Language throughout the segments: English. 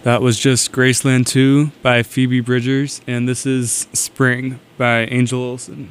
That was just Graceland 2 by Phoebe Bridgers, and this is Spring by Angel Olsen.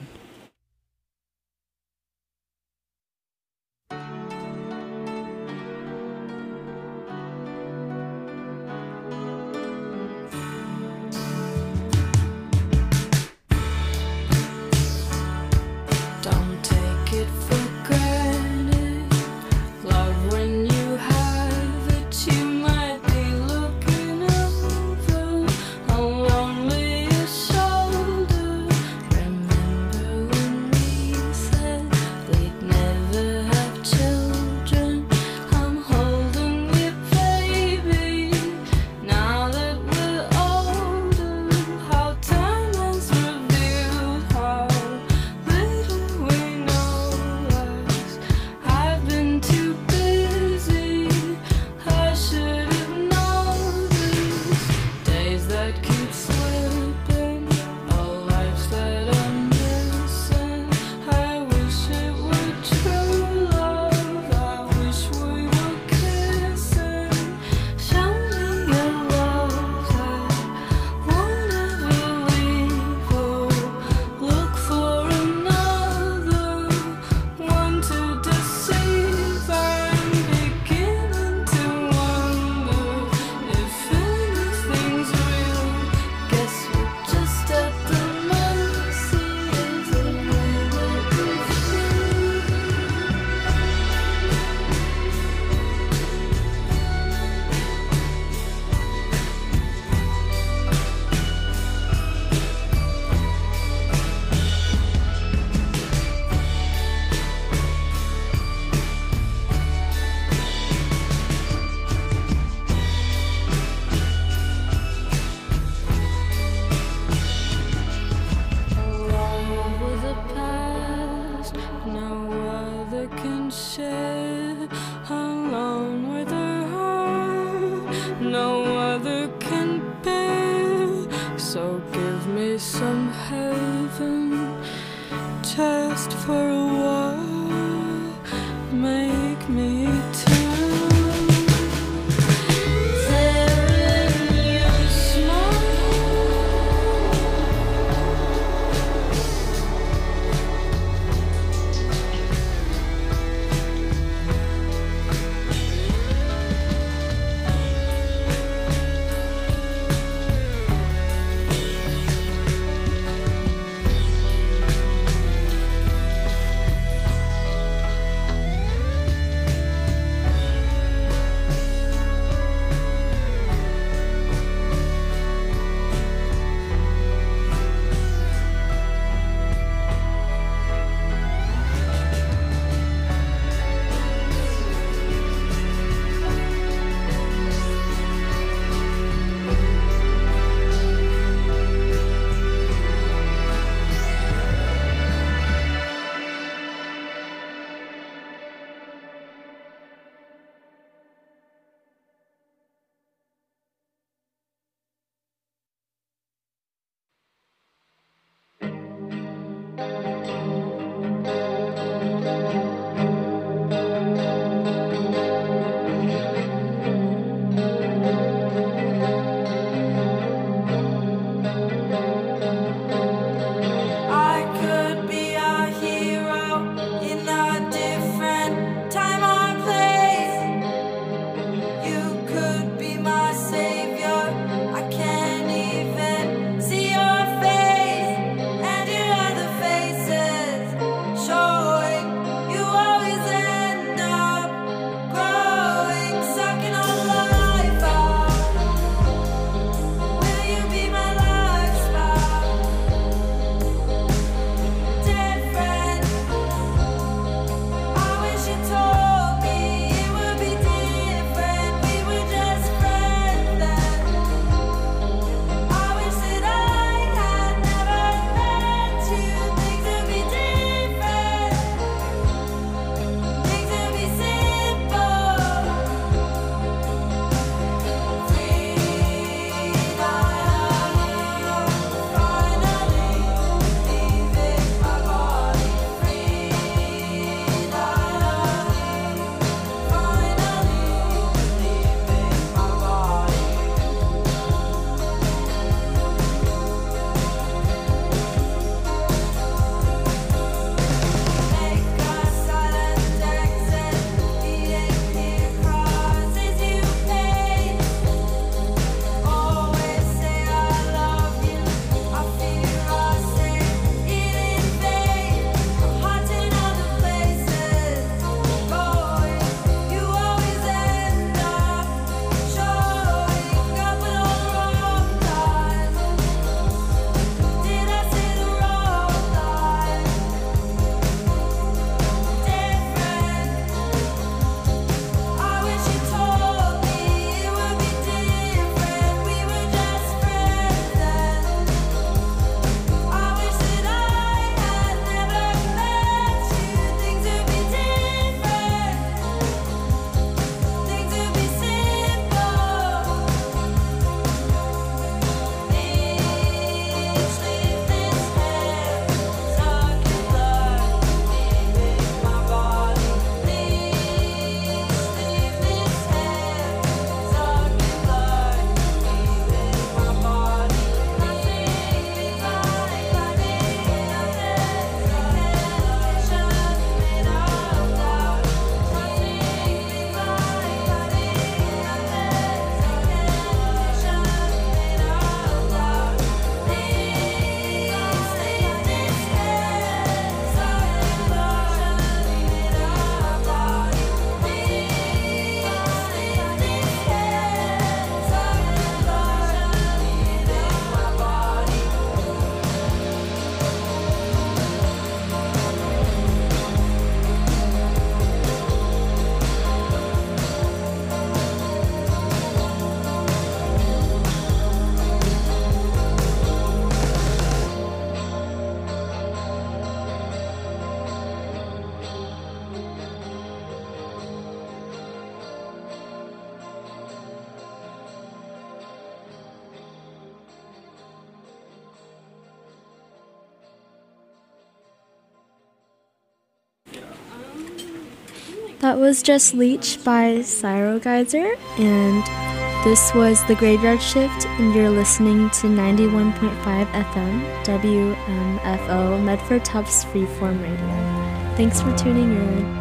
That was just Leech by Cyro Geyser, and this was The Graveyard Shift, and you're listening to 91.5 FM, WMFO, Medford Tufts Freeform Radio. Thanks for tuning in.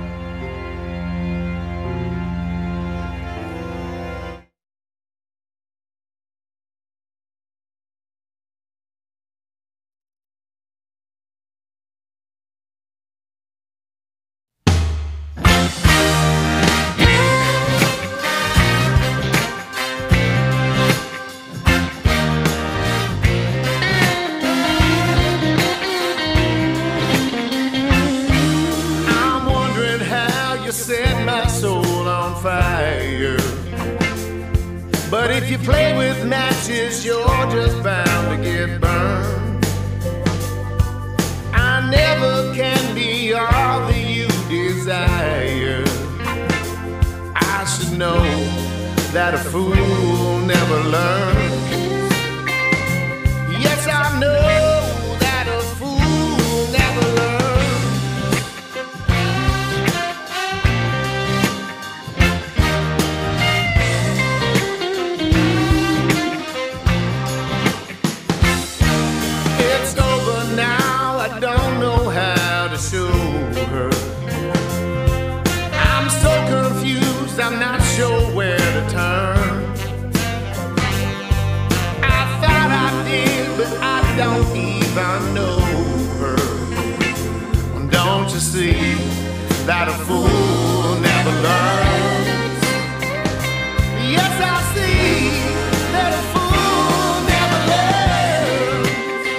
But if you play with matches, you're just bound to get burned. I never can be all that you desire. I should know that a fool never learns. Yes, I know that a fool never learns. I'm not sure where to turn. I thought I did, but I don't even know her. Don't you see that a fool never learns? Yes, I see that a fool never learns.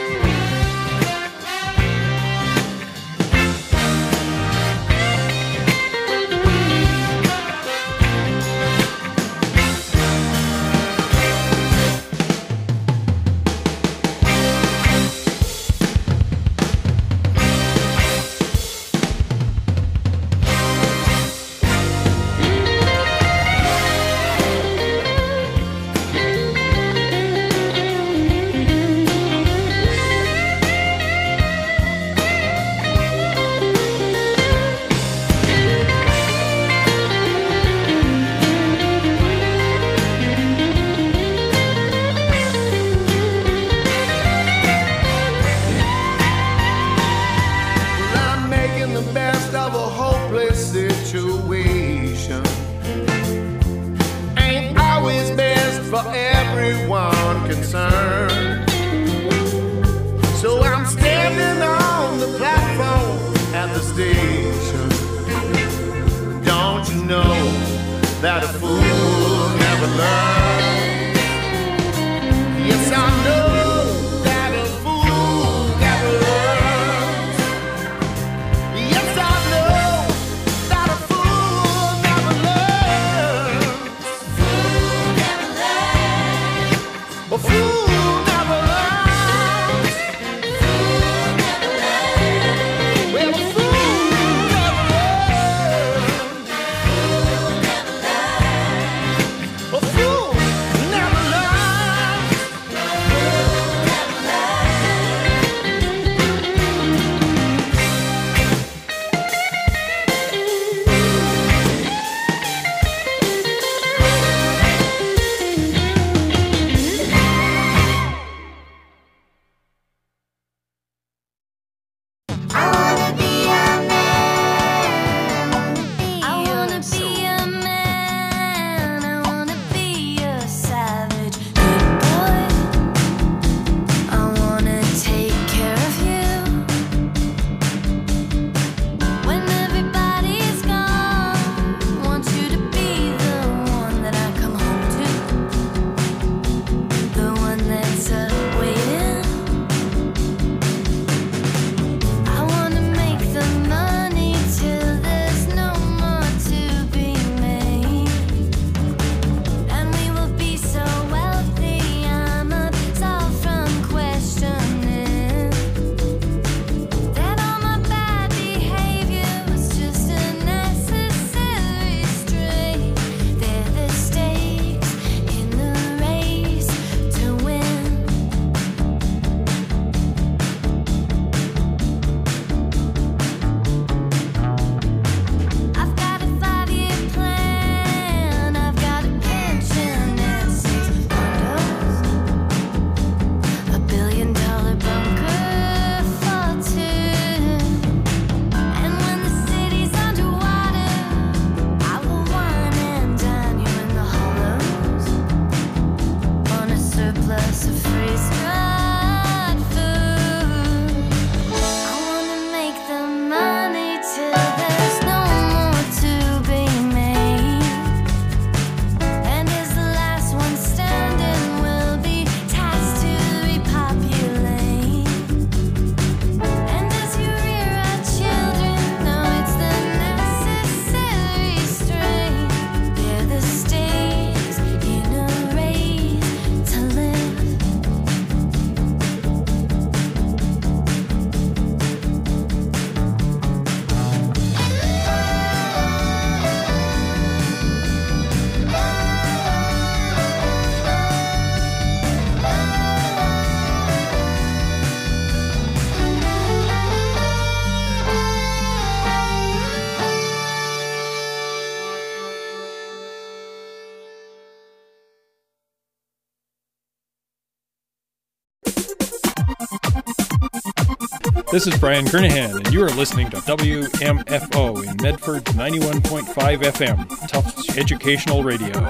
That a fool never learns. Yes, I know that a fool never learns. Yes, I know that a fool never learns. Fool never learns. A fool never learns. Fool never learns. Well, a fool never learns. A fool This is Brian Kernahan, and you are listening to WMFO in Medford 91.5 FM, Tufts Educational Radio.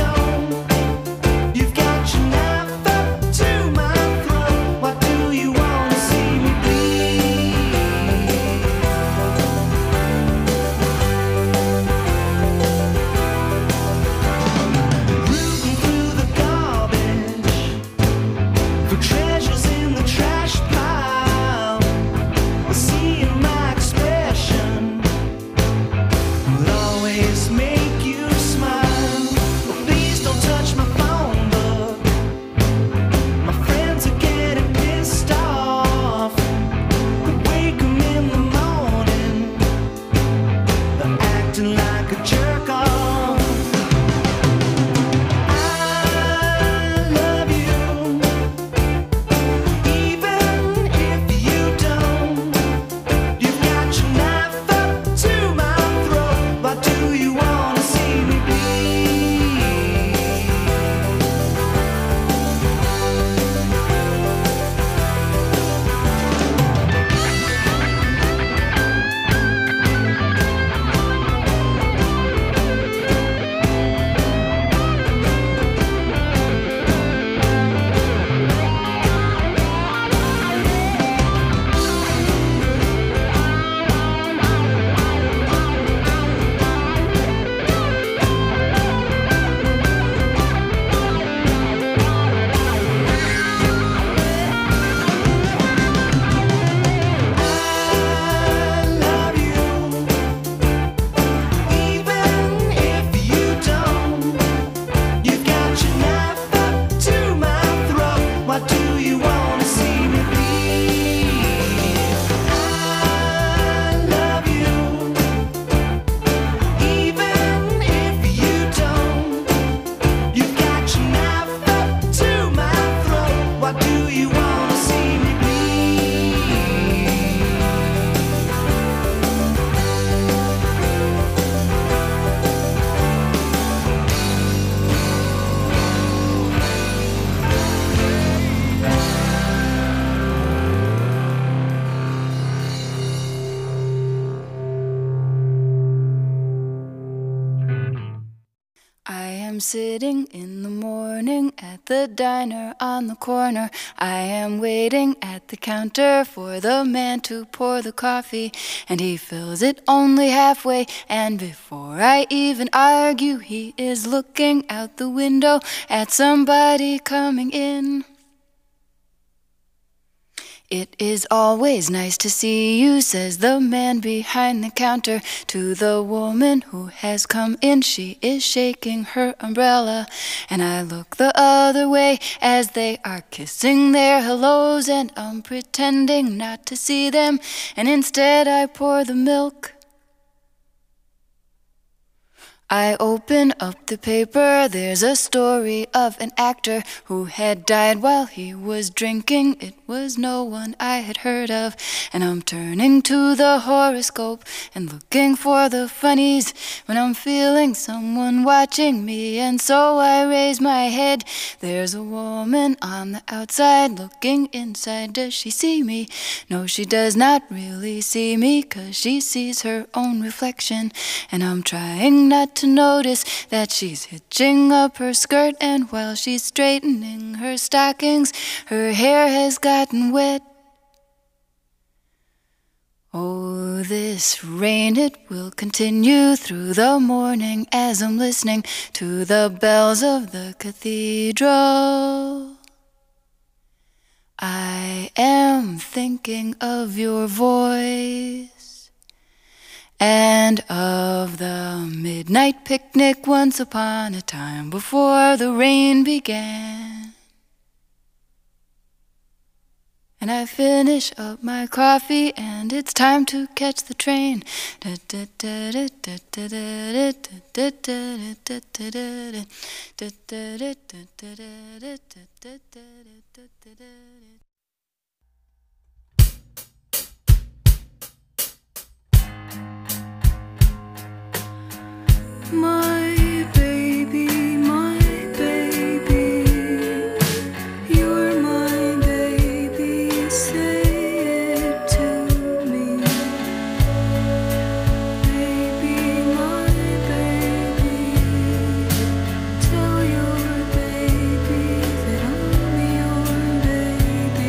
You am sitting in the morning at the diner on the corner. I am waiting at the counter for the man to pour the coffee, and he fills it only halfway, and before I even argue, he is looking out the window at somebody coming in. It is always nice to see you, says the man behind the counter to the woman who has come in. She is shaking her umbrella, and I look the other way as they are kissing their hellos, and I'm pretending not to see them, and instead I pour the milk. I open up the paper, there's a story of an actor who had died while he was drinking. It was no one I had heard of, and I'm turning to the horoscope and looking for the funnies when I'm feeling someone watching me, and so I raise my head. There's a woman on the outside looking inside. Does she see me? No, she does not really see me, 'cause she sees her own reflection, and I'm trying not to notice that she's hitching up her skirt, and while she's straightening her stockings, her hair has gotten wet. Oh, this rain, it will continue through the morning as I'm listening to the bells of the cathedral. I am thinking of your voice and of the midnight picnic once upon a time before the rain began. And I finish up my coffee and it's time to catch the train. My baby, you're my baby, say it to me. Baby, my baby, tell your baby that I'm your baby.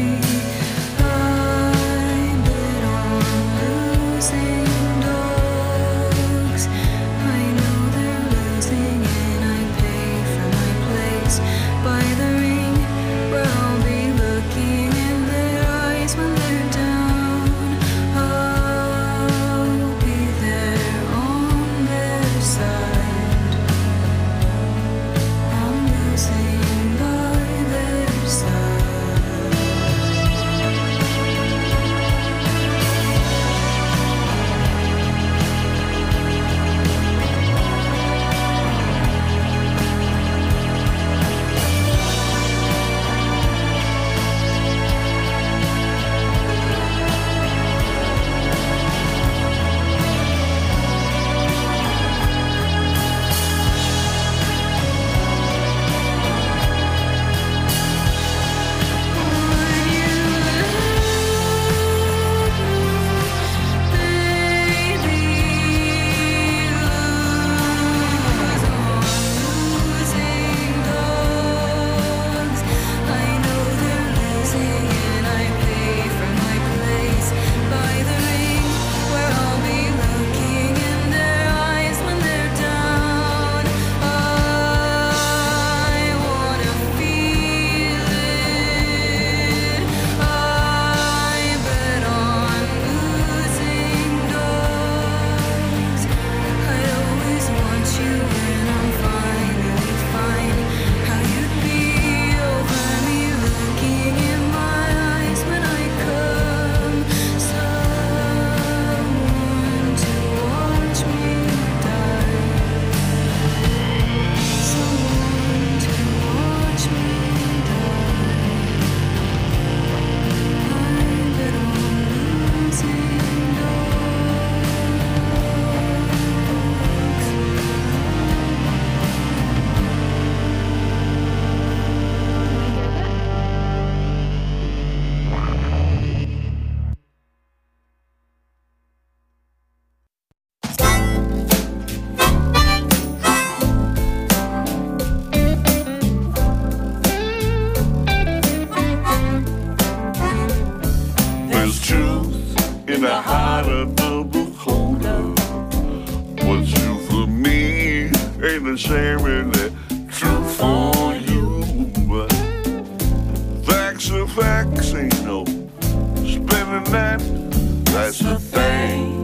the heart of the beholder. What's true for me ain't necessarily true for you. But facts are facts, ain't no spinning that. That's the thing.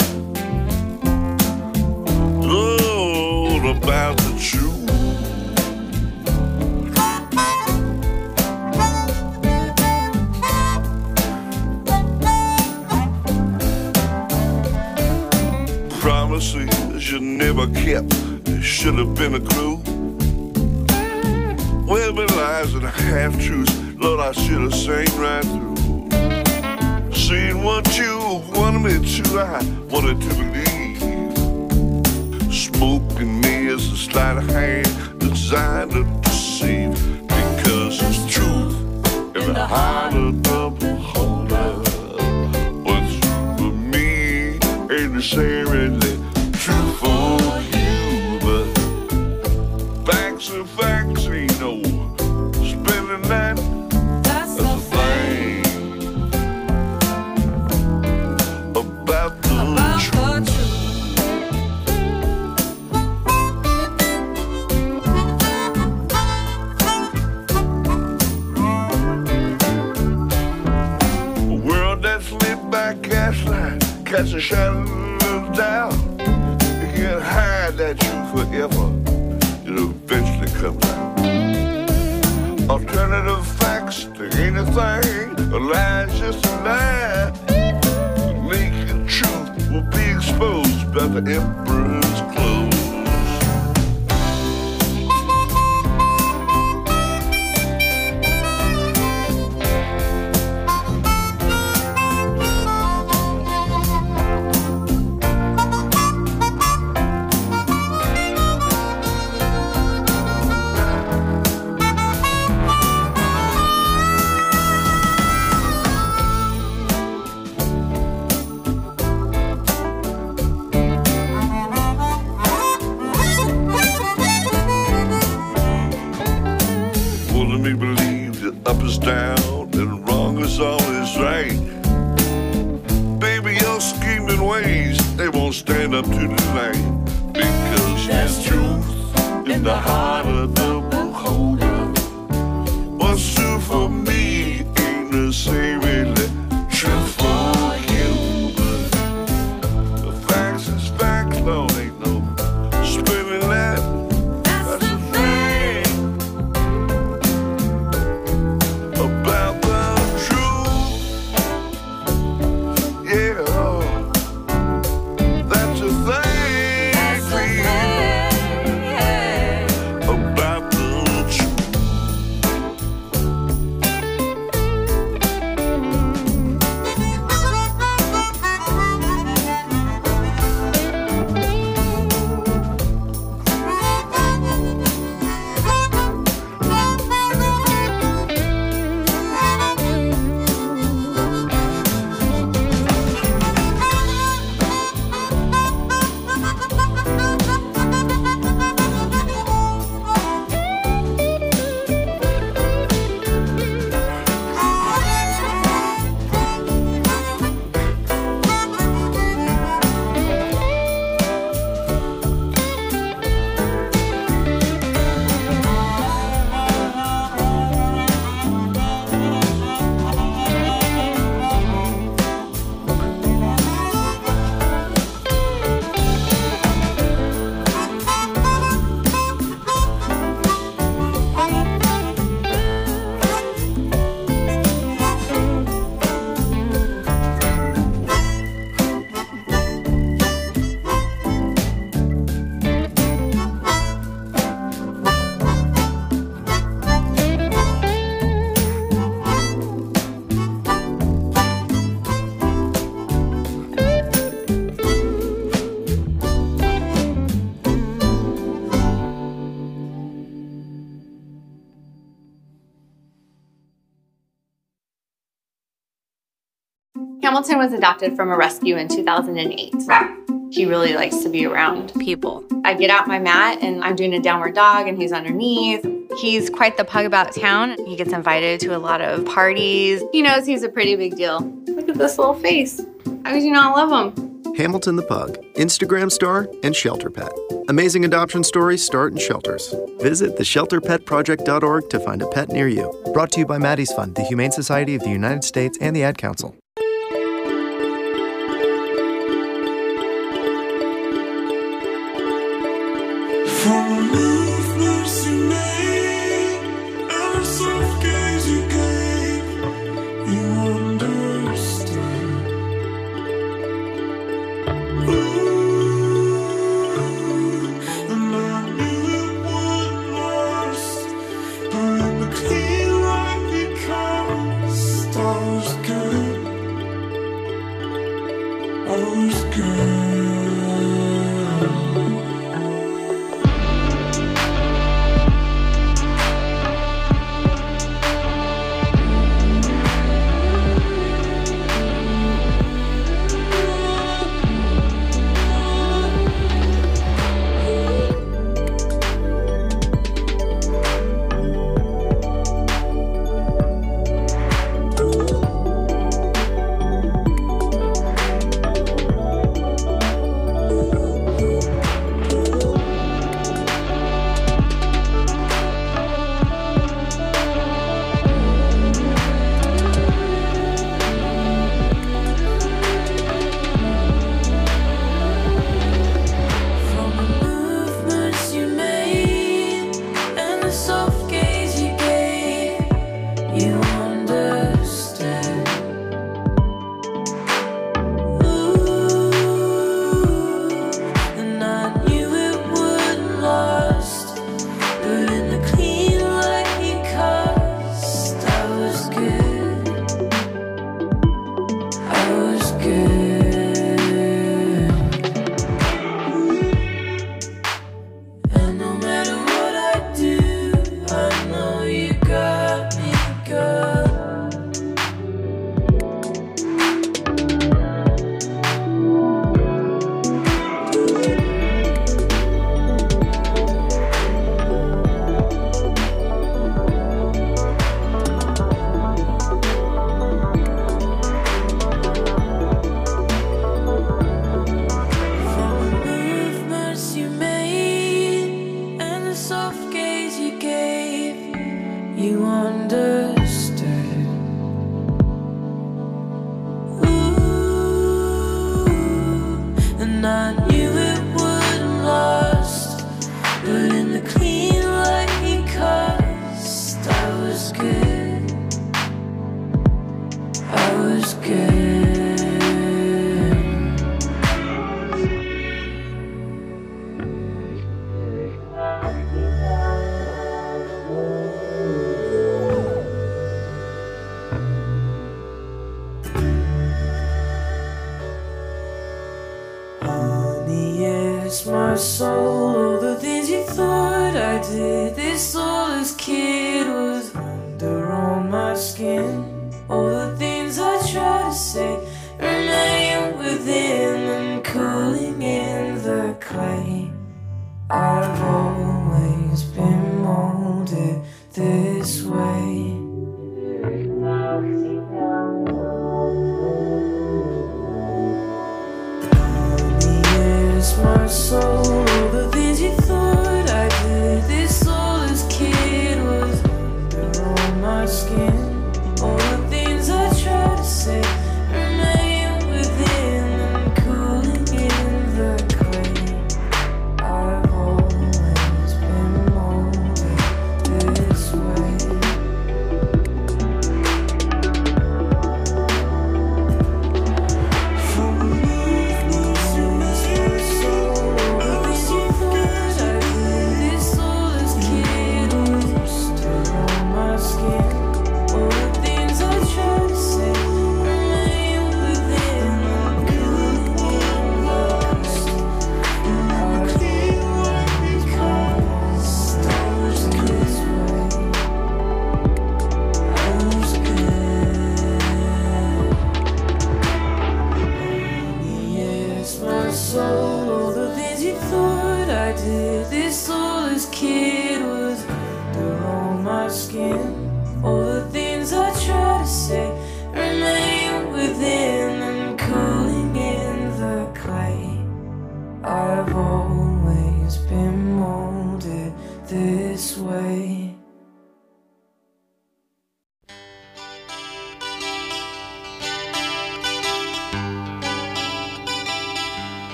All about the truth. Promises you never kept, it should have been a clue. Well, been lies and half-truths, Lord, I should have seen right through. Seen what you wanted me to, I wanted to believe. Smoking me as a sleight of hand designed to deceive. Because it's truth in the heart of the beholder. What's true for me ain't necessarily true for you. But facts are facts, ain't no spinning that. That's the thing about the truth. A world that's lit by gaslight, cast a shadow of doubt. You can't hide that truth forever, it'll eventually come out. Alternative facts to anything, a lie's just a lie. The naked truth will be exposed by the emperor's clothes. Let me believe that up is down and wrong is always right. Baby, your scheming ways, they won't stand up to the light. Because there's truth in the heart of the beholder. What's true for me ain't necessarily true for you. But the facts is facts, Lord, ain't no spinning that. That's the thing about the truth. Yeah, that's the thing. That's the thing about the truth. Hamilton was adopted from a rescue in 2008. He really likes to be around people. I get out my mat and I'm doing a downward dog and he's underneath. He's quite the pug about town. He gets invited to a lot of parties. He knows he's a pretty big deal. Look at this little face. How could you not love them? Hamilton the Pug, Instagram star, and shelter pet. Amazing adoption stories start in shelters. Visit theshelterpetproject.org to find a pet near you. Brought to you by Maddie's Fund, the Humane Society of the United States, and the Ad Council. From the movements you made and the soft gaze you gave, you understood. Ooh, and I knew it wasn't lost, but in the clean light because I was good. I was good.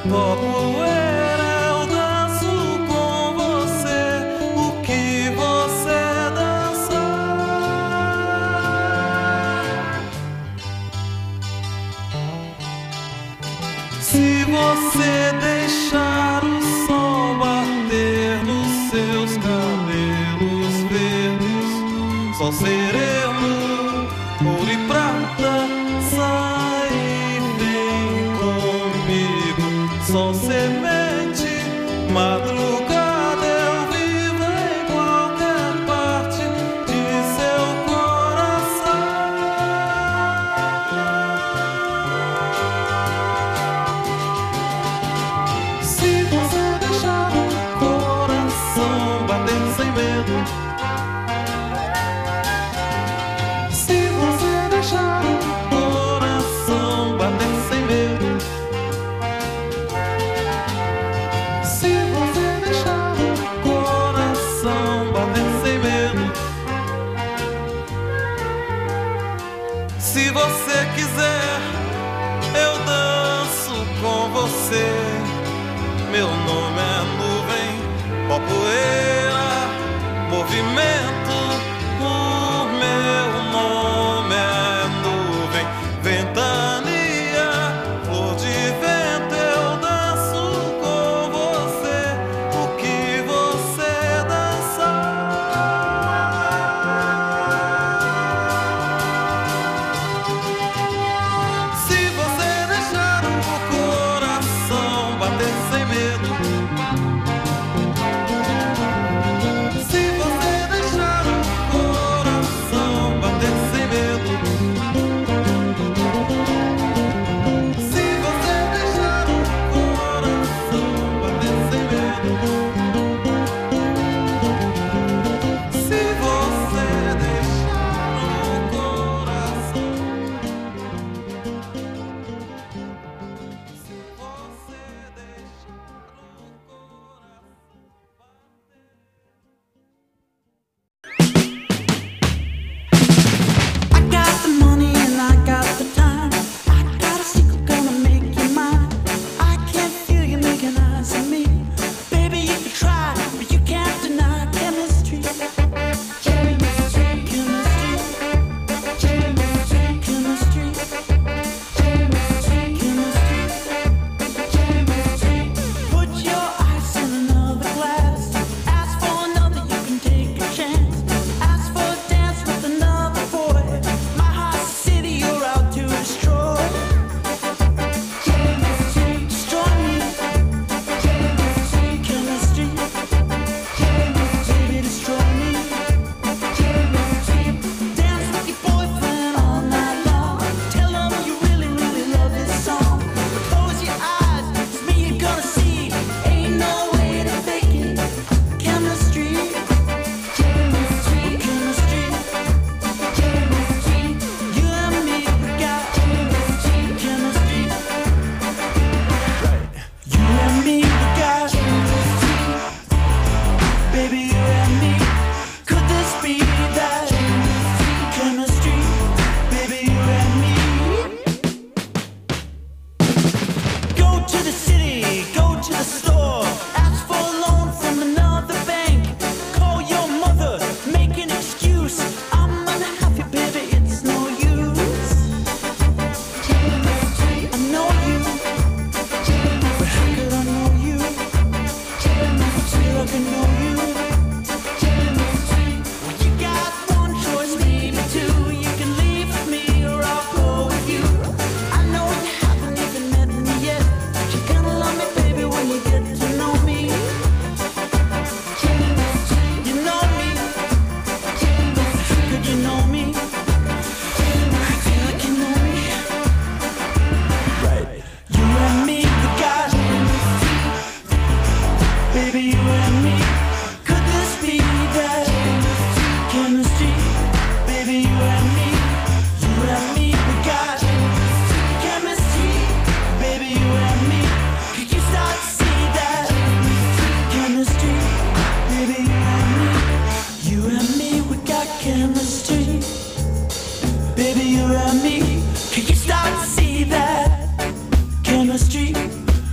Popoeira, eu danço com você o que você dançar. Se você deixar o sol bater nos seus cabelos verdes, só sereno, ouro e prata, sai e vem comigo. Sol, semente, madrugada, eu vivo em qualquer parte de seu coração. Se você deixar o coração bater sem medo, se você deixar o coração bater sem medo, se você deixar o coração bater sem medo, se você quiser, eu danço com você. Meu nome é nuvem, pó, poeira, movimento. O meu nome é nuvem, ventania, flor de vento. Eu danço com você o que você dançar. Se você deixar o coração bater sem medo,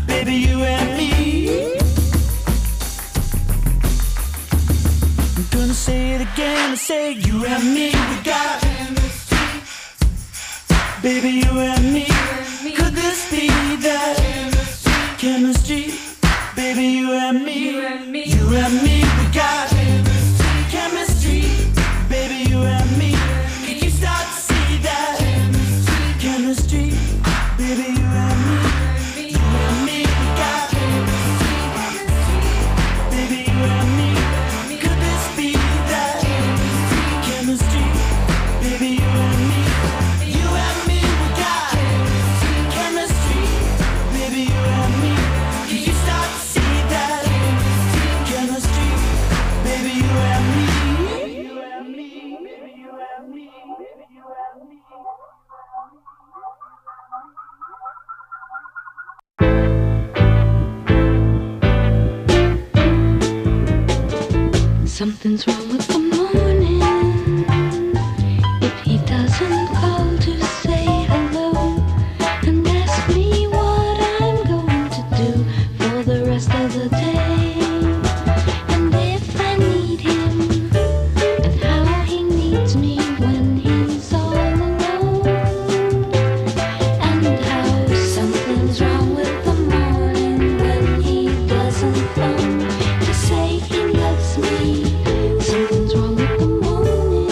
baby, you and me. I'm gonna say it again and say you and me, we got chemistry. Baby, you and me, could this be that chemistry? Baby, you and me, you and me, we got chemistry. Baby, you and me, can you start to see that chemistry? Baby, you and me, we got baby, you and me, could this be that chemistry? Baby, you and me, we got chemistry. Baby, you and me, can you start to see that chemistry? Baby, you and me, baby, you and me, baby, you and me, baby, you and me. Something's wrong with the morning if he doesn't call to say hello and ask me what I'm going to do for the rest of the day. And if I need him and how he needs me when he's all alone, and how something's wrong with the morning when he doesn't phone to say he loves me. Something's wrong with the morning.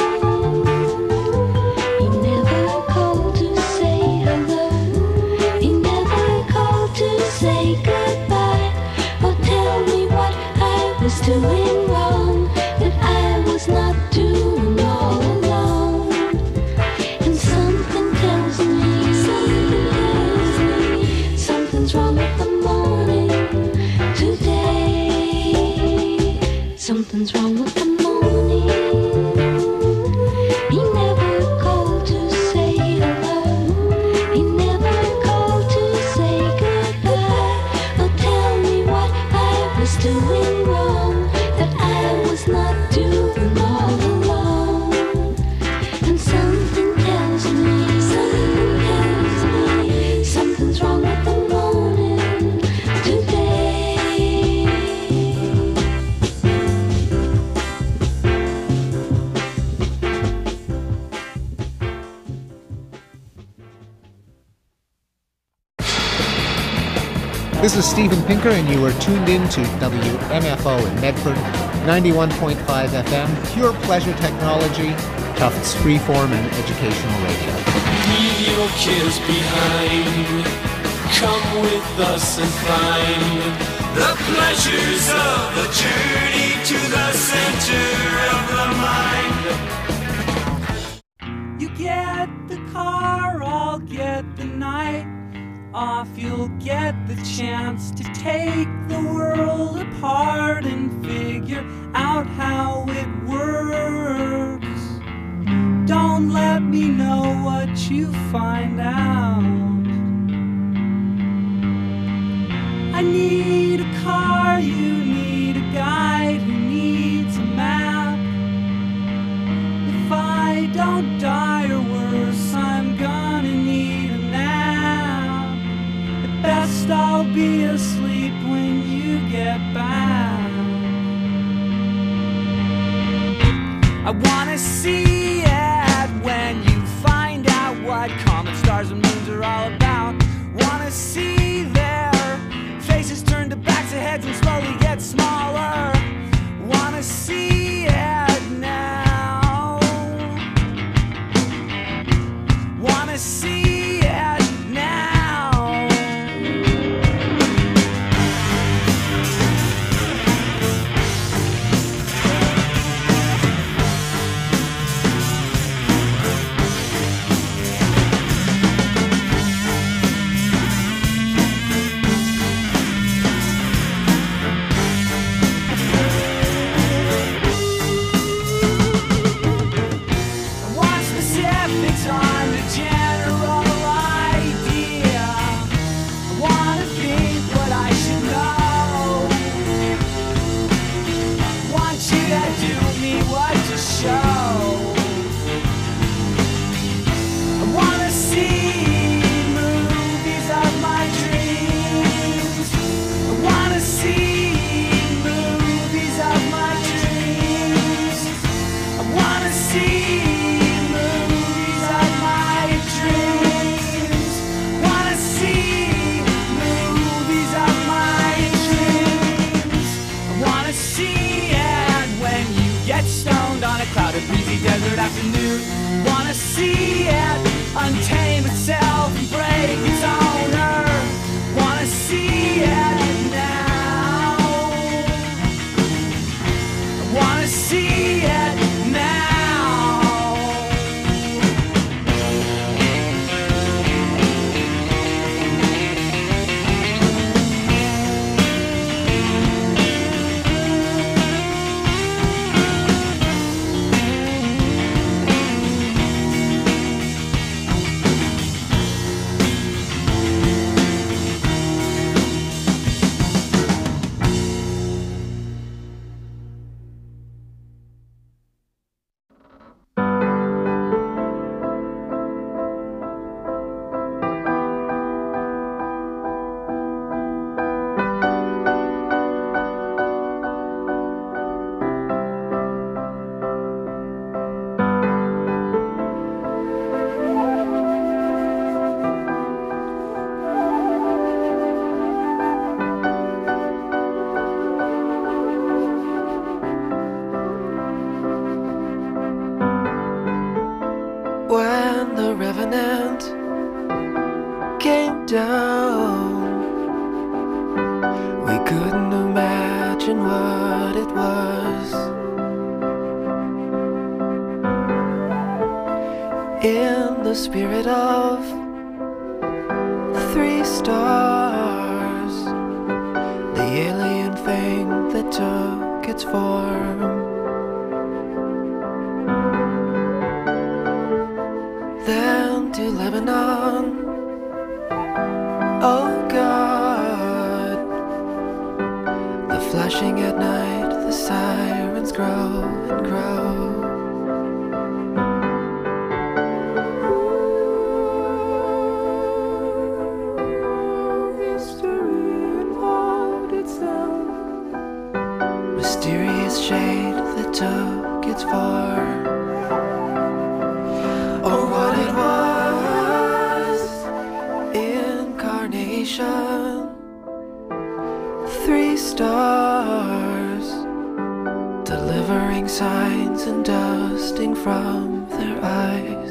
He never called to say hello. He never called to say goodbye or tell me what I was doing wrong, that I was not doing all alone. And something tells me something's wrong with the morning today. Something's wrong with the morning. He never called to say hello. He never called to say goodbye or tell me what I was doing wrong, that I was not doing all alone. And something tells me something's wrong with the morning today. This is Steven Pinker, and you are tuned in to WMFO in Medford, 91.5 FM, pure pleasure technology, Tufts freeform and educational radio. Leave your kids behind. Come with us and find the pleasures of the journey to the center of the mind. You get the car, I'll get the night off. You'll get the chance to take the world apart and figure out how it works. Don't let me know what you find out. I need a car, you need a guide who needs a map. If I don't die or worse, I'm gonna need a nap. At best I'll be asleep when you get back. I wanna see it when you find out what comet stars and moons are all about. Wanna see their faces turn to backs of heads and slowly get smaller. Wanna see it now. Wanna see it now. what it was. In the spirit of the 3 stars, the alien thing that took its form. Then to Lebanon, oh God, the flashing at night, the sirens grow and grow. Mysterious shade that took its form. Oh, what it was, incarnation, 3 stars, delivering signs and dusting from their eyes.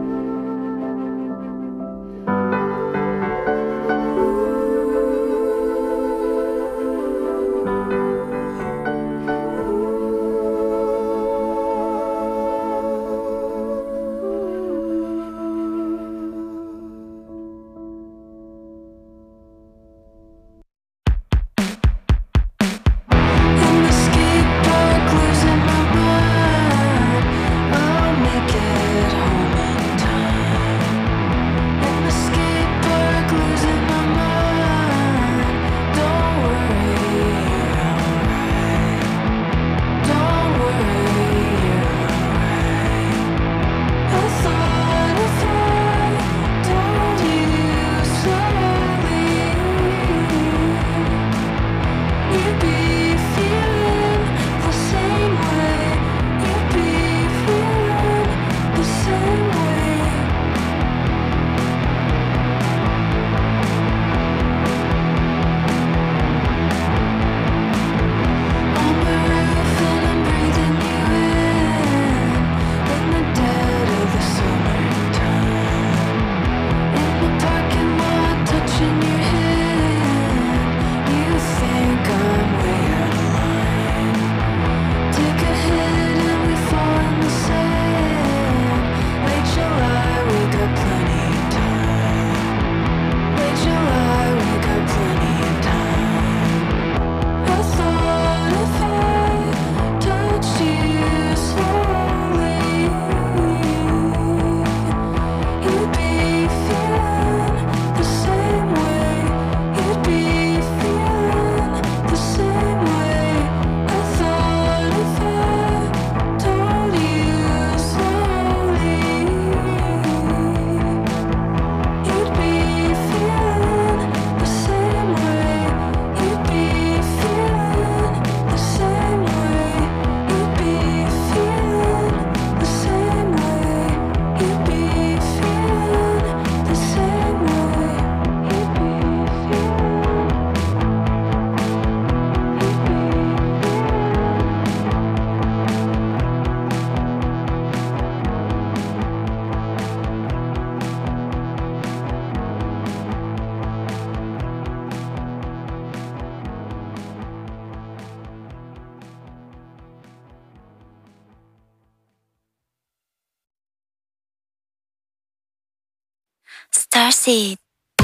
Starseed.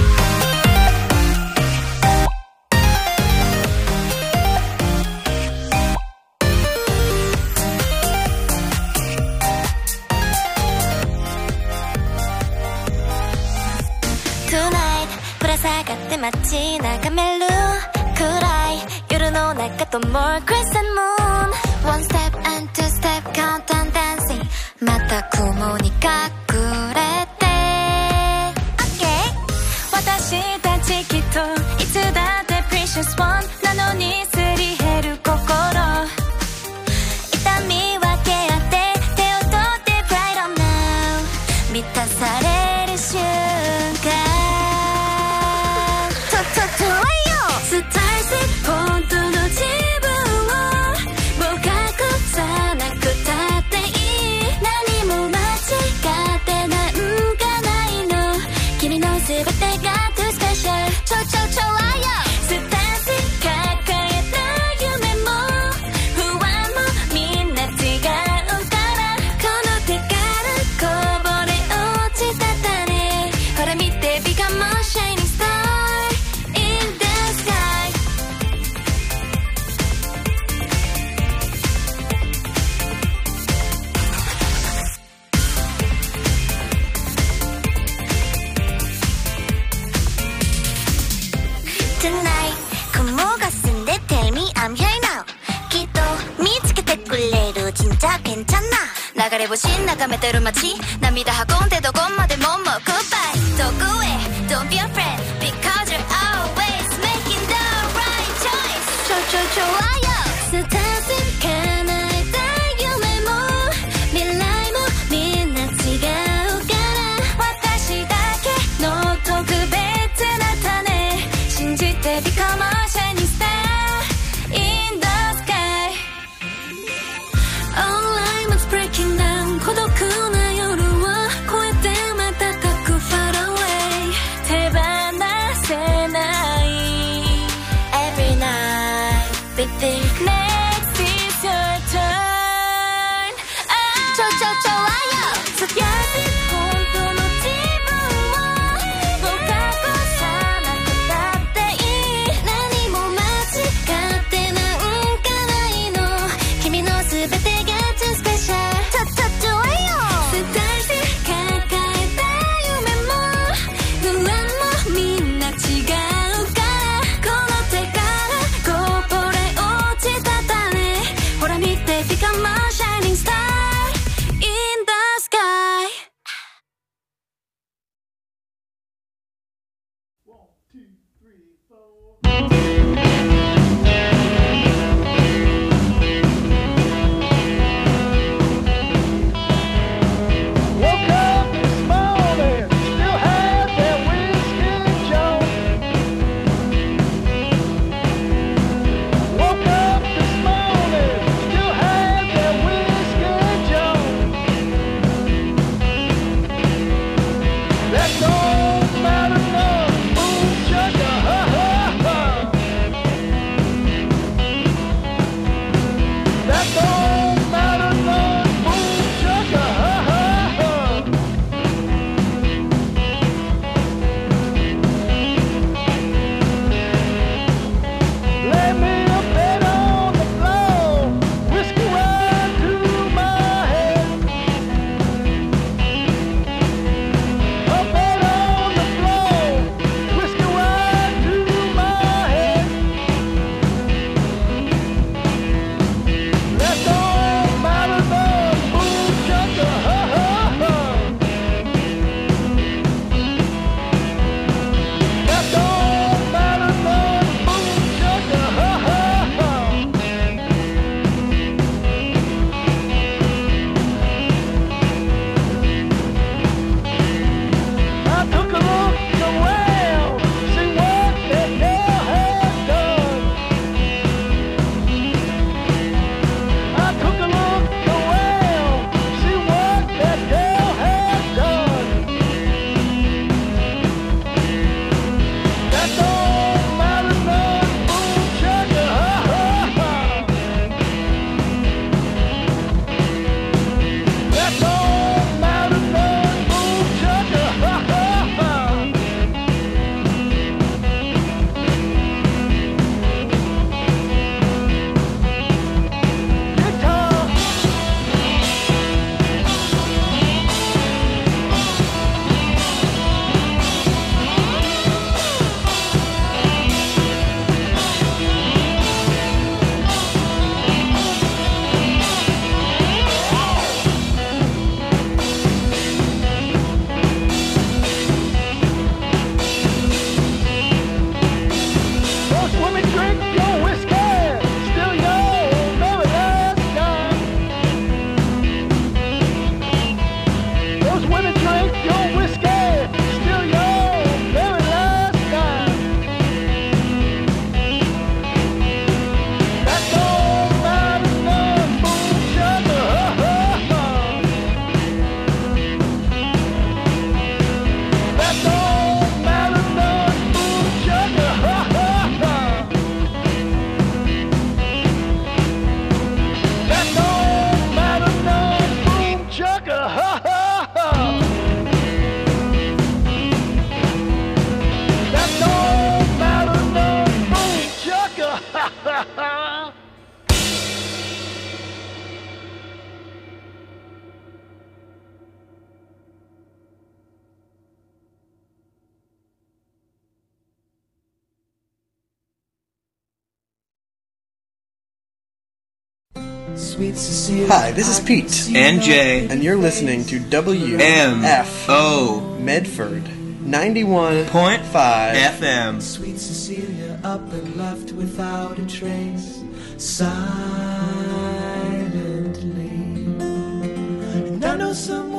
Tonight ぶら下がって街眺める暗い夜の中と more crescent moon One step and two step count on dancing また雲に隠れて Okay 私たちきっといつだって precious one なのにすり減る心痛み分け合って手を取って right on now 満たされる瞬間本当の自分を僕隠さなくたっていい何も間違ってなんかないの君の全てが too special ちょ why yo tonight 雲が澄んで Tell me I'm here now きっと見つけてくれる진짜 괜찮아流れ星眺めてる街涙運んでどこまでももう Goodbye どこへ Don't be afraid Because you're always making the right choice ちょわよスタート叶えた夢も未来もみんな違うから私だけの特別な種信じて Become a shining star in the sky All light was breaking down 孤独な夜を越えてまた高く far away 手放せない Every night we think next is your turn ちょわよそやって本当の自分をもう過去さなくたっていい何も間違ってなんかないの君の全てが too special ちょわよ世代で抱えた夢も不安もみんな違うからこの手からこぼれ落ちた種ほら見て Become a shining star in the sky Woke up this morning, still had that whiskey jolt. Woke up this morning, still had that whiskey jolt. That don't matter none, boom chugga ha ha ha. That don't matter none, boom chugga ha ha ha. Lay me a bed on the floor, whiskey right to my head. A bed on the floor, whiskey right to my head. That don't matter none, boom chugga ha ha ha. That don't matter none, boom chugga ha ha ha. I took a look around, see what that girl had done. I took a look around, see what that girl had done. That don't matter none, boom chugga ha ha ha. That don't matter none, boom chugga ha ha ha. Guitar. Those women drink your whiskey, still your very last dime. Those women drink your whiskey, still your very last dime. That don't matter none, boom chugga ha ha ha. That don't matter none, boom chugga ha ha ha. That don't matter none, boom chugga ha ha ha. That don't matter none, boom chugga ha ha ha. Sweet Cecilia. Hi, this is Pete. And Jay. And you're listening to WMFO Medford 91.5 FM. Sweet Cecilia up and left without a trace, silently. And I know someone